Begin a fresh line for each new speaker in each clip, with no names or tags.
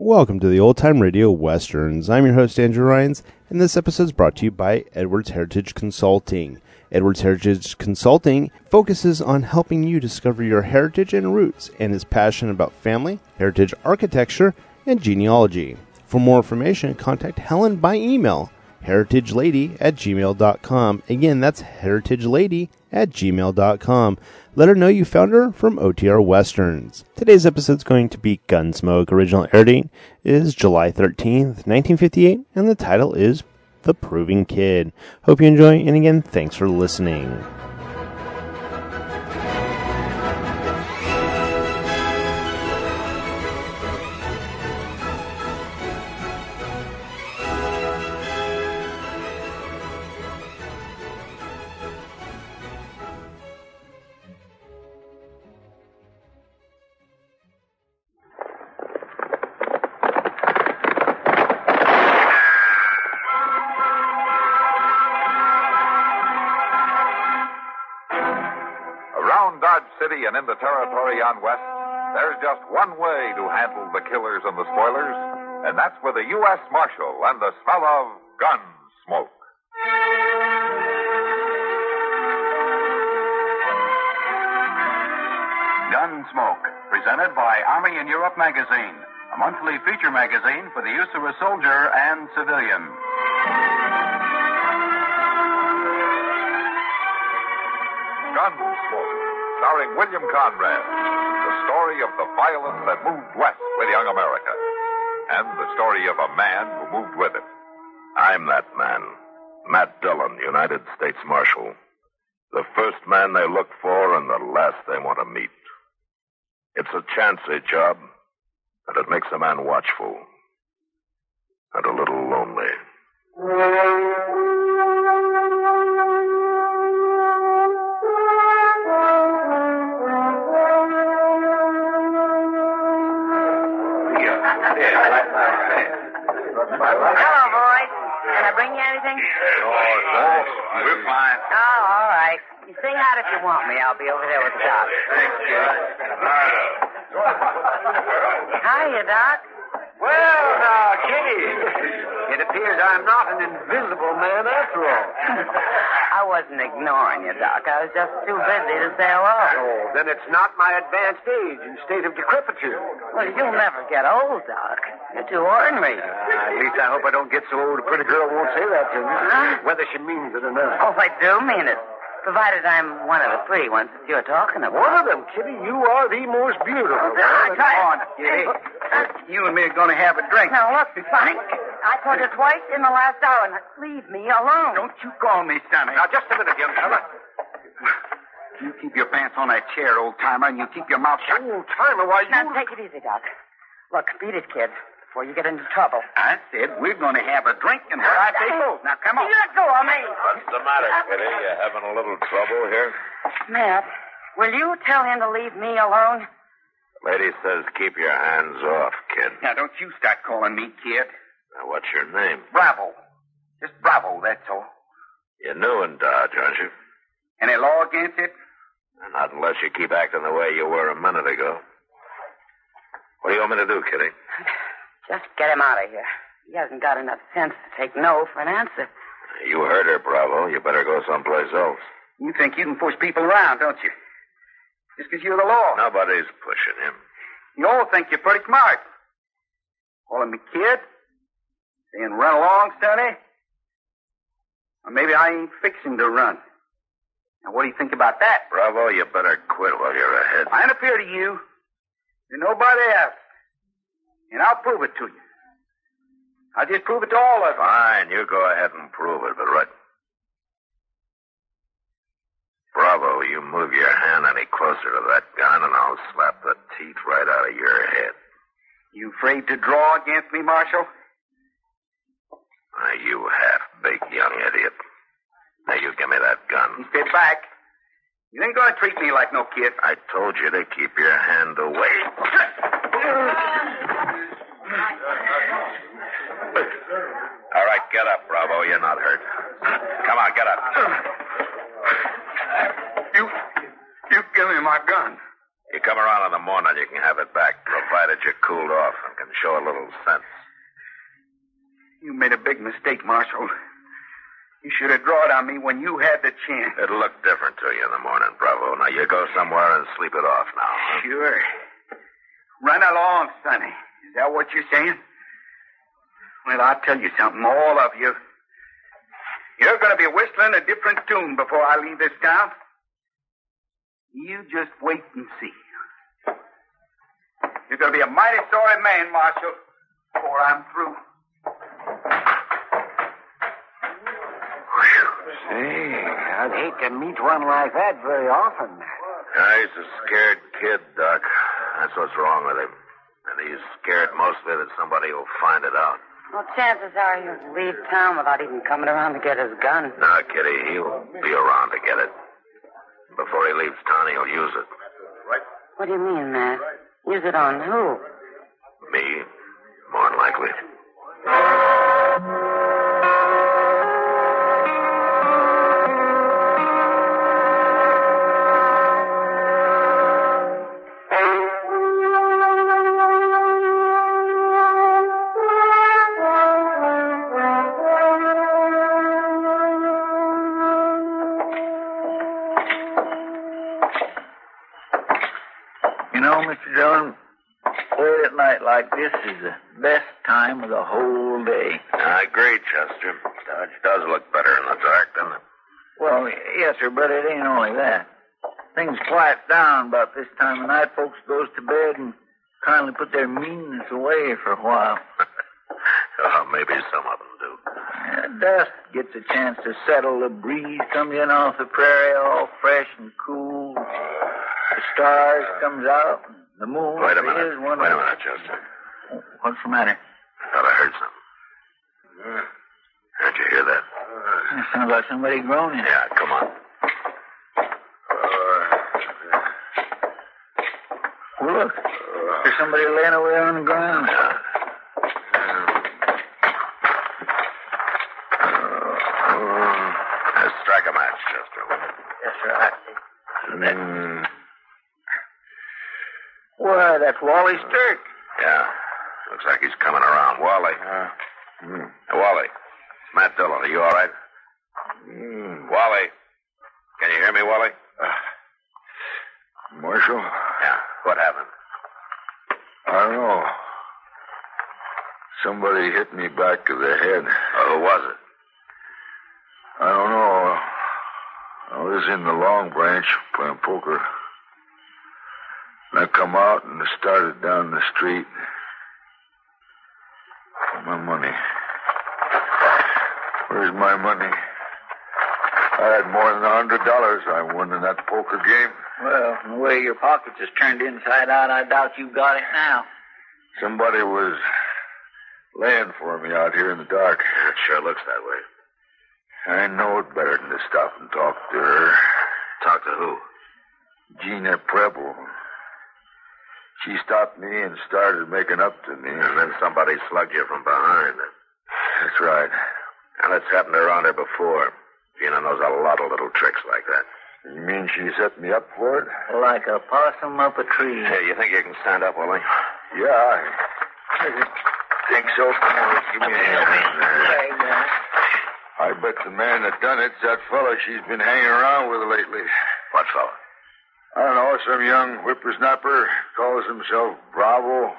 Welcome to the Old Time Radio Westerns. I'm your host, Andrew Rhynes, and this episode is brought to you by Edwards Heritage Consulting. Edwards Heritage Consulting focuses on helping you discover your heritage and roots and is passionate about family, heritage architecture, and genealogy. For more information, contact Helen by email, heritagelady@gmail.com. Again, that's heritagelady@gmail.com. Let her know you found her from OTR Westerns. Today's episode is going to be Gunsmoke. Original air date is July 13th, 1958, and the title is The Proving Kid. Hope you enjoy, and again, thanks for listening.
City and in the territory on West, there's just one way to handle the killers and the spoilers, and that's with a U.S. Marshal and the smell of gun smoke.
Gunsmoke, presented by Army in Europe magazine, a monthly feature magazine for the use of a soldier and civilian.
Gunsmoke, starring William Conrad, the story of the violence that moved west with young America, and the story of a man who moved with it.
I'm that man, Matt Dillon, United States Marshal. The first man they look for and the last they want to meet. It's a chancy job, and it makes a man watchful and a little lonely.
Hello, boys. Can I bring you anything?
Thanks. We're fine.
Oh, all right. You sing out if you want me. I'll be over there with the doc.
Thanks, kid.
Hiya, Doc.
Well, now, Kitty, it appears I'm not an invisible man after all.
I wasn't ignoring you, Doc. I was just too busy to say hello.
Oh, then it's not my advanced age and state of decrepitude.
Well, you'll never get old, Doc. You're too ornery.
At least I hope I don't get so old a pretty girl won't say that to me.
Huh?
Whether she means it or not.
Oh, I do mean it. Provided I'm one of the pretty ones that you're talking about.
One of them, Kitty. You are the most beautiful.
Doc,
Come on, Kitty. You and me are going to have a drink.
Now, look, Frank. I told you twice in the last hour. Now, leave me alone.
Don't you call me Sonny. Now, just a minute, young fella. You keep your pants on that chair, old-timer, and you keep your mouth shut. Old-timer? Why, you...
Now, take it easy, Doc. Look, beat it, kid, before you get into trouble.
I said we're going to have a drink, and what I say goes. Now, come on.
Let go of me.
What's the matter, Kitty? You having a little trouble here?
Matt, will you tell him to leave me alone?
Lady says keep your hands off, kid.
Now, don't you start calling me kid.
Now, what's your name?
Bravo. Just Bravo, that's all.
You're new in Dodge, aren't you?
Any law against it?
Not unless you keep acting the way you were a minute ago. What do you want me to do, Kitty?
Just get him out of here. He hasn't got enough sense to take no for an answer.
You heard her, Bravo. You better go someplace else.
You think you can push people around, don't you? Just because you're the law.
Nobody's pushing him.
You all think you're pretty smart. Calling me kid? Saying run along, Sonny? Or maybe I ain't fixing to run. Now, what do you think about that?
Bravo, you better quit while you're ahead.
I ain't appear to you. To nobody else. And I'll prove it to you. I'll just prove it to all of you.
Fine, you go ahead and prove it, but right. Bravo, you move your hand any closer to that gun, and I'll slap the teeth right out of your head.
You afraid to draw against me, Marshal?
You half-baked young idiot. Now, you give me that gun.
You stay back. You ain't gonna treat me like no kid.
I told you to keep your hand away. All right, get up, Bravo. You're not hurt. Come on, get up.
You give me my gun.
You come around in the morning, you can have it back, provided you're cooled off and can and show a little sense.
You made a big mistake, Marshal. You should have drawn on me when you had the chance.
It'll look different to you in the morning, Bravo. Now, you go somewhere and sleep it off now. Huh?
Sure. Run along, Sonny. Is that what you're saying? Well, I'll tell you something, all of you. You're going to be whistling a different tune before I leave this town. You just wait and see. You're going to be a mighty sorry man, Marshal, before I'm through.
Say, I'd hate to meet one like that very often.
He's a scared kid, Doc. That's what's wrong with him. And he's scared mostly that somebody will find it out.
Well, chances are he'll leave town without even coming around to get his gun.
No, Kitty, he'll be around to get it. Before he leaves town, he'll use it.
What do you mean, Matt? Use it on who?
Me, more than likely.
You know, Mr. Dillon, late at night like this is the best time of the whole day.
I agree, Chester. Dodge does look better in the dark, doesn't it?
Well, yes, sir, but it ain't only that. Things quiet down about this time of night. Folks goes to bed and kindly put their meanness away for a while.
Oh, maybe some of them do.
Dust gets a chance to settle. The breeze comes in off the prairie all fresh and cool. The stars comes out. The moon
Wait a minute.
is one
Wait a
of...
minute, Chester.
What's the matter?
Thought I heard something. Did you hear that?
It sounds like somebody groaning.
Yeah, come on.
Well, look. There's somebody laying over there on the ground.
Yeah. Strike a match, Chester.
Yes, sir. Why, that's Wally Stirk.
Yeah. Looks like he's coming around. Wally. Hey, Wally. It's Matt Dillon. Are you all right? Wally. Can you hear me, Wally?
Marshal?
Yeah. What happened?
I don't know. Somebody hit me back of the head.
Oh, who was it?
I don't know. I was in the Long Branch playing poker. And I come out and started down the street. My money. Where's my money? I had more than $100 I won in that poker game.
Well, from the way your pockets is turned inside out, I doubt you've got it now.
Somebody was laying for me out here in the dark.
It sure looks that way.
I know it better than to stop and talk to her.
Talk to who?
Gina Preble. She stopped me and started making up to me.
And then somebody slugged you from behind.
That's right.
And it's happened around her before. Gina knows a lot of little tricks like that.
You mean she set me up for it?
Like a possum up a tree.
Hey, you think you can stand up, Willie?
Yeah, I think so. Come on, give me a hand. I bet the man that done it's that fella she's been hanging around with lately.
What fella?
I don't know, some young whippersnapper calls himself Bravo.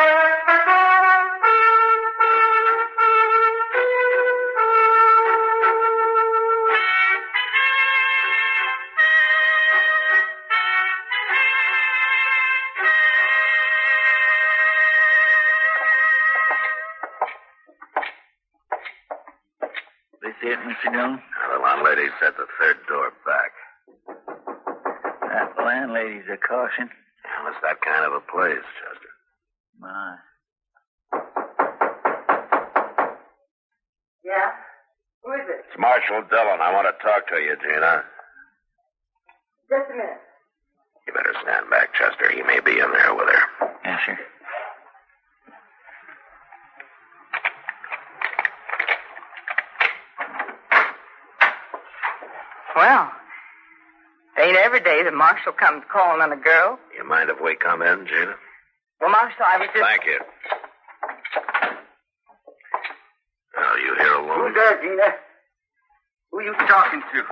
This it, Mr. Dillon?
The landlady said the third door back.
That landlady's a caution.
Well, it's that kind of a place, Chester.
My.
Yeah? Who is it?
It's Marshal Dillon. I want to talk to you, Gina.
Just a minute.
You better stand back, Chester. He may be in there with her.
Yes, sir.
Well, it ain't every day the marshal comes calling on a girl.
You mind if we come in, Gina?
Well, Marshal, I was just...
Thank you.
Who's there, Gina? Who are you talking to?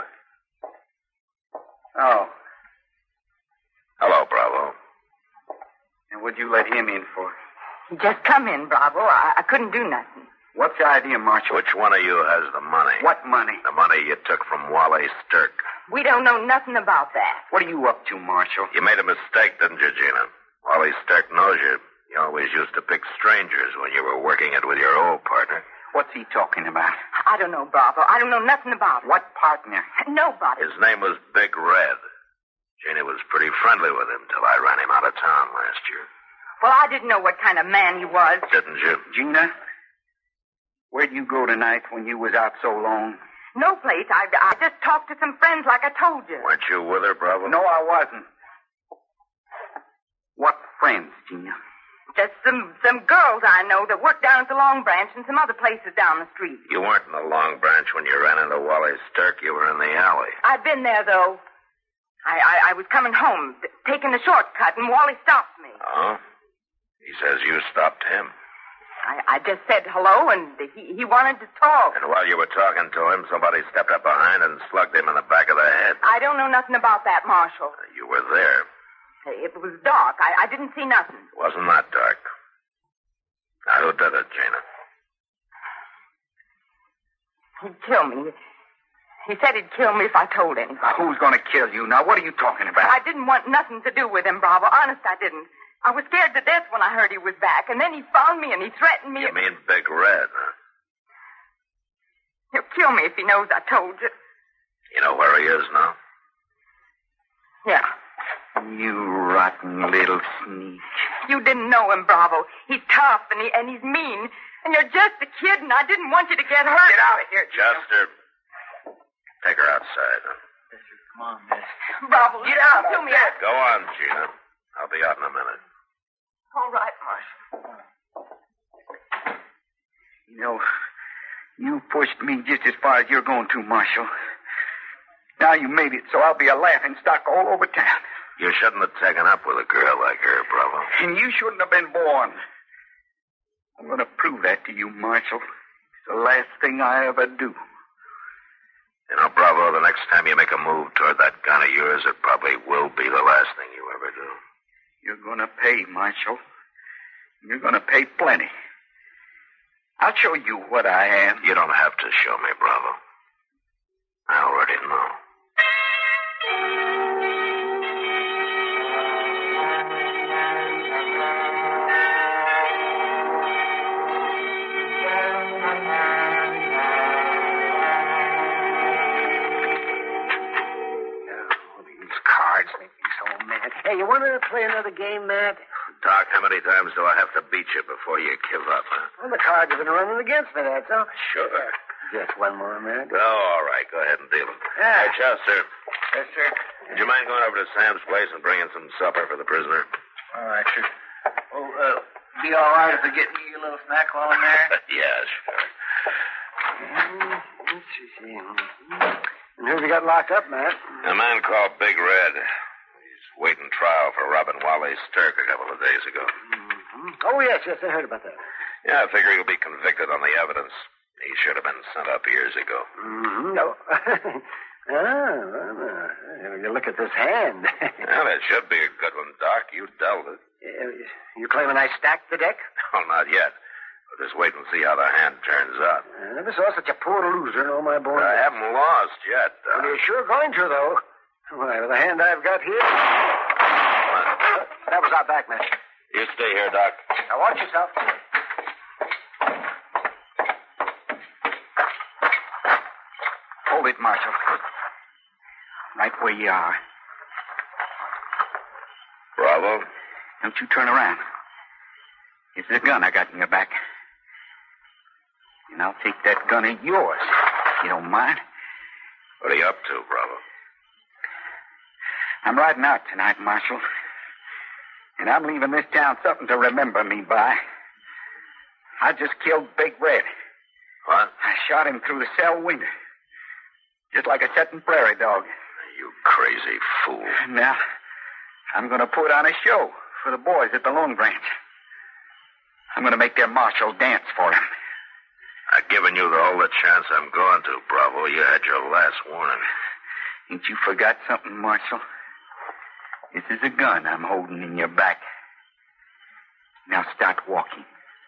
Oh.
Hello, Bravo.
And what'd you let him in for?
Just come in, Bravo. I couldn't do nothing.
What's the idea, Marshal?
Which one of you has the money?
What money?
The money you took from Wally Stirk.
We don't know nothing about that.
What are you up to, Marshal?
You made a mistake, didn't you, Gina? Wally Stirk knows you. You always used to pick strangers when you were working it with your old partner.
What's he talking about?
I don't know, Bravo. I don't know nothing about it.
What partner?
Nobody.
His name was Big Red. Gina was pretty friendly with him till I ran him out of town last year.
Well, I didn't know what kind of man he was.
Didn't you?
Gina, where'd you go tonight when you was out so long?
No place. I just talked to some friends like I told you.
Weren't you with her, Bravo?
No, I wasn't. What friends, Gina?
Just some girls I know that work down at the Long Branch and some other places down the street.
You weren't in the Long Branch when you ran into Wally Stirk. You were in the alley.
I'd been there, though. I was coming home, taking the shortcut, and Wally stopped me.
Oh? He says you stopped him.
I just said hello, and he wanted to talk.
And while you were talking to him, somebody stepped up behind and slugged him in the back of the head.
I don't know nothing about that, Marshal.
You were there.
It was dark. I didn't see nothing.
Wasn't that dark? Now, who did it, Gina?
He'd kill me. He said he'd kill me if I told anybody.
Who's going to kill you? Now, what are you talking about?
I didn't want nothing to do with him, Bravo. Honest, I didn't. I was scared to death when I heard he was back, and then he found me and he threatened me.
You mean Big Red, huh?
He'll kill me if he knows I told you.
You know where he is now?
Yeah.
You rotten little sneak.
You didn't know him, Bravo. He's tough and he's mean. And you're just a kid, and I didn't want you to get hurt.
Get out of here,
Chester. Take her outside. Huh?
Come on, miss.
Bravo, get out. Kill me out.
Go on, Gina. I'll be out in a minute.
All right, Marshal.
You know, you pushed me just as far as you're going to, Marshal. Now you made it, so I'll be a laughing stock all over town.
You shouldn't have taken up with a girl like her, Bravo.
And you shouldn't have been born. I'm going to prove that to you, Marshal. It's the last thing I ever do.
You know, Bravo, the next time you make a move toward that gun of yours, it probably will be the last thing you ever do.
You're going to pay, Marshal. You're going to pay plenty. I'll show you what I am.
You don't have to show me, Bravo. I already know.
Hey, you want to play another game, Matt?
Doc, how many times do I have to beat you before you give up, huh?
Well, the cards have been running against me, that's all.
Sure.
Just one more, Matt.
Oh, all right. Go ahead and deal them.
Yeah.
Hey, Chester.
Yes, sir.
Would you mind going over to Sam's place and bringing some supper for the prisoner?
All right, sure. Oh, be all right if I get me a little snack while I'm there?
Yeah, sure.
Let's see. And who have you got locked up, Matt?
A man called Big Red. He's waiting trial for robbing Wally Stirk a couple of days ago.
Mm-hmm. Oh, yes, I heard about that.
Yeah, I figure he'll be convicted on the evidence. He should have been sent up years ago.
Mm-hmm. No. You look at this hand.
Well, it should be a good one, Doc. You dealt it.
You claiming I stacked the deck?
Well, not yet. We'll just wait and see how the hand turns out.
I never saw such a poor loser in all my born
I
days.
haven't lost yet, Doc.
Well, you're sure going to, though. Why, with the hand I've got here... That was our back, man.
You stay here, Doc.
Now, watch yourself.
Hold it, Marshal. Right where you are.
Bravo.
Don't you turn around. It's the gun I got in your back. And I'll take that gun of yours, if you don't mind.
What are you up to, Bravo?
I'm riding out tonight, Marshal. And I'm leaving this town something to remember me by. I just killed Big Red.
What?
I shot him through the cell window. Just like a setting prairie dog.
You crazy fool.
Now, I'm going to put on a show for the boys at the Long Branch. I'm going to make their marshal dance for him.
I I've given you all the chance I'm going to, Bravo. You had your last warning.
Ain't you forgot something, Marshal? This is a gun I'm holding in your back. Now start walking.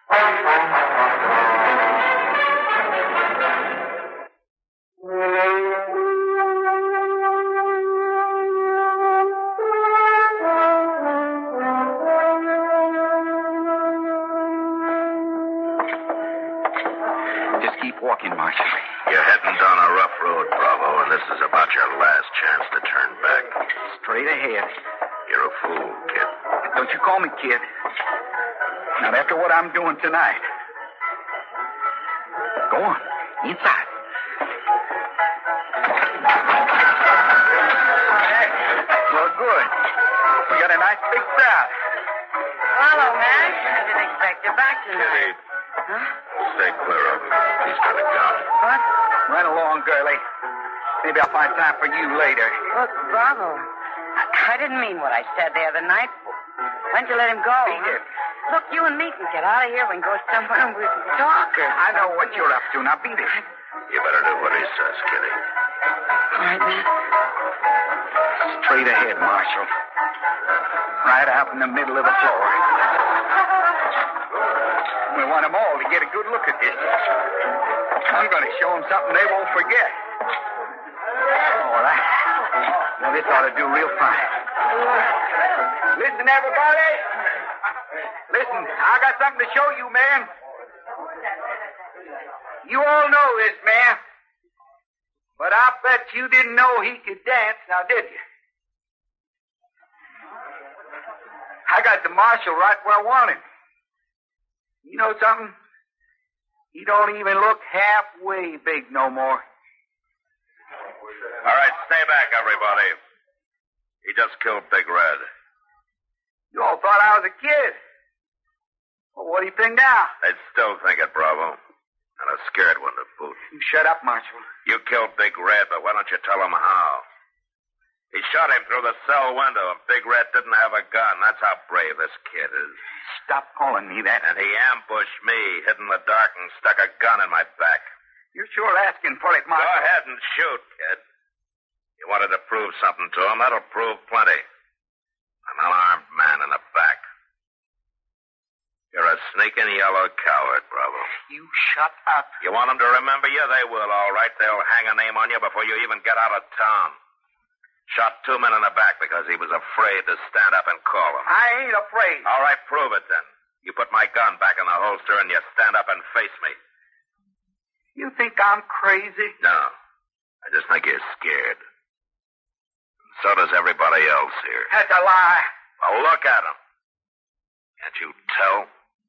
Just keep walking, Marshal.
You're heading down a rough road, Bravo, and this is about your last chance to turn back.
Straight ahead.
You're a fool, kid.
Don't you call me kid. Not after what I'm doing tonight. Go on. Inside. Well, good. We got a nice big crowd.
Hello, man. I didn't expect you back tonight.
Kitty, stay clear of him. He's got a gun.
What?
Run along, girlie. Maybe I'll find time for you later.
Look, Bravo. I didn't mean what I said the other night. Why don't you let him go?
Beat it.
Look, you and me can get out of here. We can go somewhere and we can talk.
I know what you're up to. Now beat it.
You better do what he says, Kitty.
All right, man.
Straight ahead, Marshal. Right out in the middle of the floor. We want them all to get a good look at this. I'm going to show them something they won't forget. All right. Now, this ought to do real fine. Listen, everybody. Listen, I got something to show you, man. You all know this man. But I bet you didn't know he could dance, now did you? I got the marshal right where I want him. You know something? He don't even look halfway big no more.
All right, stay back, everybody. He just killed Big Red.
You all thought I was a kid. Well, what do you think now?
They still think it, Bravo. And a scared one to boot.
You shut up, Marshal.
You killed Big Red, but why don't you tell him how? He shot him through the cell window, and Big Red didn't have a gun. That's how brave this kid is.
Stop calling me that.
And he ambushed me, hid in the dark, and stuck a gun in my back.
You're sure asking for it, Marshal.
Go ahead and shoot, kid. You wanted to prove something to him. That'll prove plenty. An unarmed man in the back. You're a sneaking yellow coward, Bravo.
You shut up.
You want them to remember you? They will, all right. They'll hang a name on you before you even get out of town. Shot 2 men in the back because he was afraid to stand up and call him.
I ain't afraid.
All right, prove it then. You put my gun back in the holster and you stand up and face me.
You think I'm crazy?
No. I just think you're scared. And so does everybody else here.
That's a lie.
Well, look at him. Can't you tell?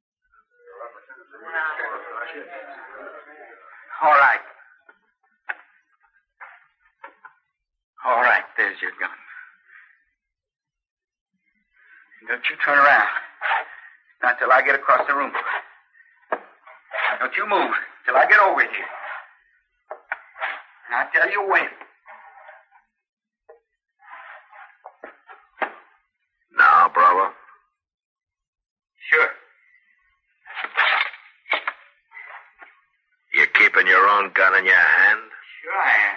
All right. All right, there's your gun. Don't you turn around. Not till I get across the room. Don't you move till I get over here. And I'll tell you when.
Now, Bravo?
Sure.
You keeping your own gun in your hand?
Sure I am.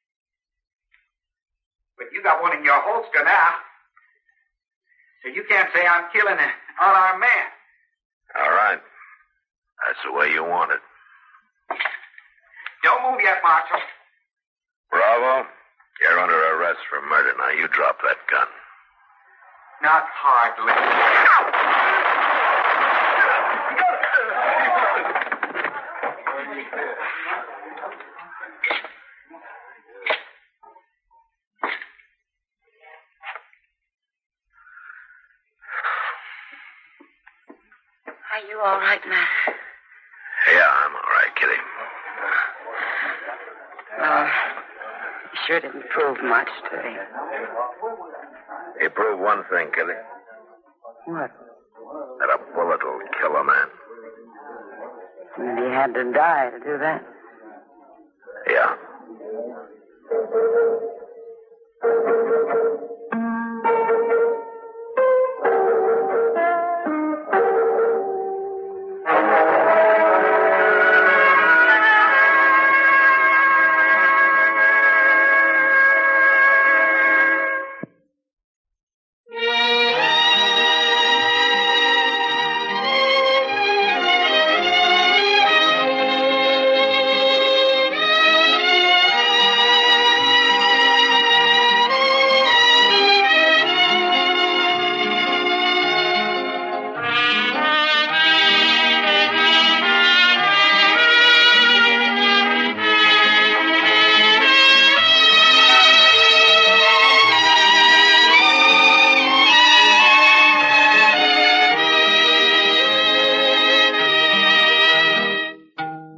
But you got one in your holster now. So you can't say I'm killing an unarmed man.
All right. That's the way you want it.
Don't move yet, Marshal.
Bravo, you're under arrest for murder. Now you drop that gun.
Not hardly.
Are you all right, Matt?
Yeah, I'm all right, Kitty.
You sure didn't prove much today.
He proved one thing, Kitty.
What?
That a bullet will kill a man.
And he had to die to do that.
Yeah.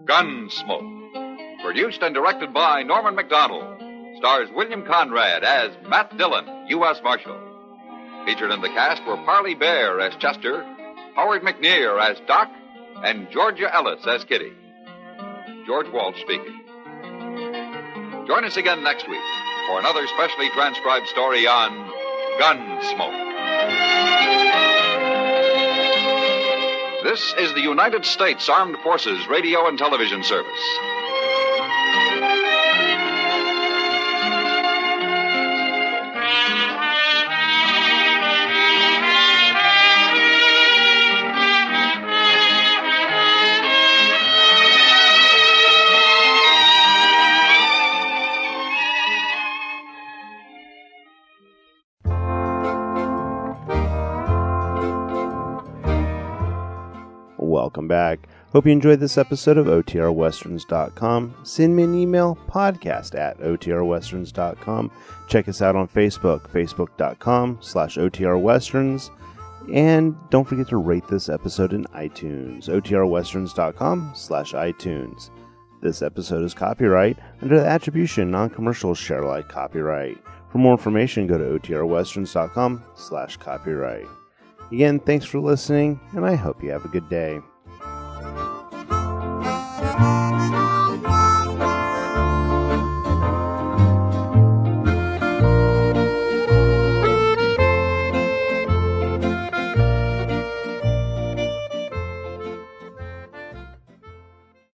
Gunsmoke. Produced and directed by Norman MacDonald. Stars William Conrad as Matt Dillon, U.S. Marshal. Featured in the cast were Parley Bear as Chester, Howard McNear as Doc, and Georgia Ellis as Kitty. George Walsh speaking. Join us again next week for another specially transcribed story on Gunsmoke. This is the United States Armed Forces Radio and Television Service.
Welcome back. Hope you enjoyed this episode of OTRWesterns.com. Send me an email, podcast@OTRWesterns.com. Check us out on Facebook, facebook.com/OTRWesterns. And don't forget to rate this episode in iTunes, OTRWesterns.com/iTunes. This episode is copyright under the attribution, non-commercial, share alike copyright. For more information, go to OTRWesterns.com/copyright. Again, thanks for listening, and I hope you have a good day.